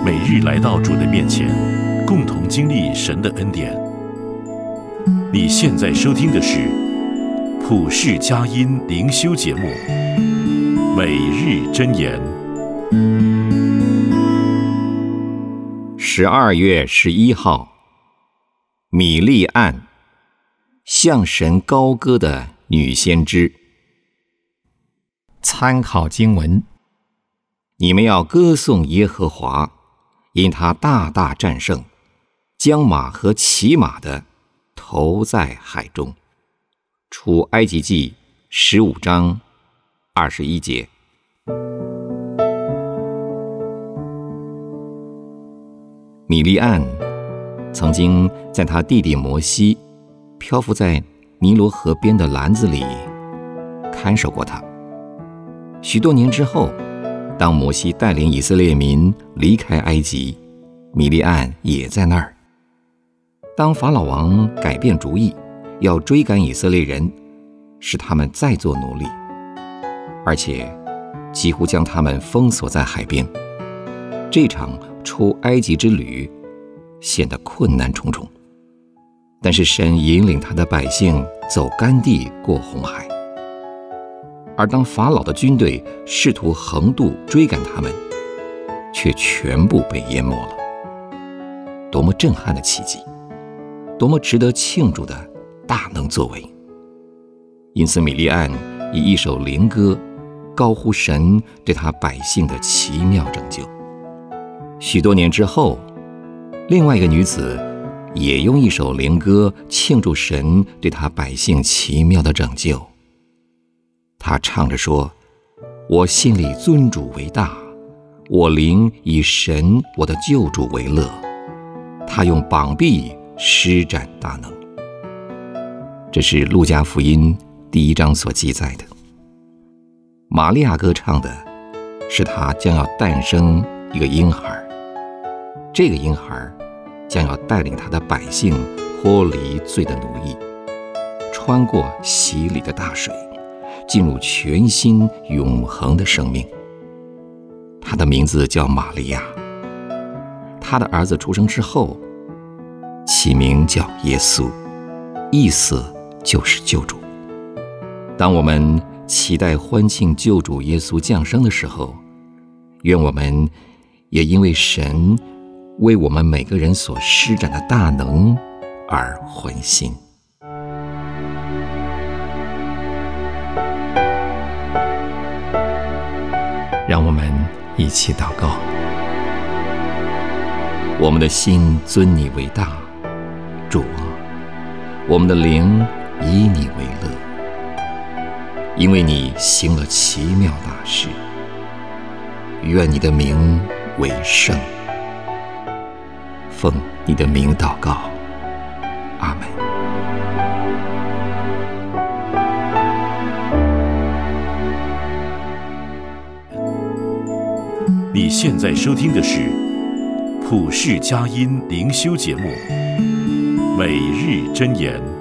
每日来到主的面前，共同经历神的恩典。你现在收听的是普世佳音灵修节目《每日箴言》。 12月11号，米利暗，向神高歌的女先知。参考经文：你们要歌颂耶和华，因他大大战胜，将马和骑马的投在海中。出埃及记15章21节。米利暗曾经在他弟弟摩西漂浮在尼罗河边的篮子里看守过他。许多年之后，当摩西带领以色列民离开埃及，米利暗也在那儿。当法老王改变主意，要追赶以色列人，使他们再做奴隶，而且几乎将他们封锁在海边，这场出埃及之旅显得困难重重。但是神引领他的百姓走干地过红海，而当法老的军队试图横渡追赶他们，却全部被淹没了。多么震撼的奇迹，多么值得庆祝的大能作为。因此米利暗以一首灵歌高呼神对他百姓的奇妙拯救。许多年之后，另外一个女子也用一首灵歌庆祝神对他百姓奇妙的拯救。她唱着说：我心里尊主为大，我灵以神我的救主为乐，他用膀臂施展大能。这是路加福音1章所记载的。玛利亚歌唱的是他将要诞生一个婴孩，这个婴孩将要带领他的百姓脱离罪的奴役，穿过洗礼的大水，进入全新永恒的生命。他的名字叫玛利亚。他的儿子出生之后，起名叫耶稣，意思就是救主。当我们期待欢庆救主耶稣降生的时候，愿我们也因为神为我们每个人所施展的大能而欢欣。让我们一起祷告。我们的心尊你为大，主啊，我们的灵以你为乐，因为你行了奇妙大事。愿你的名为圣。奉你的名祷告，阿们。 你现在收听的是普世佳音灵修节目《每日箴言》。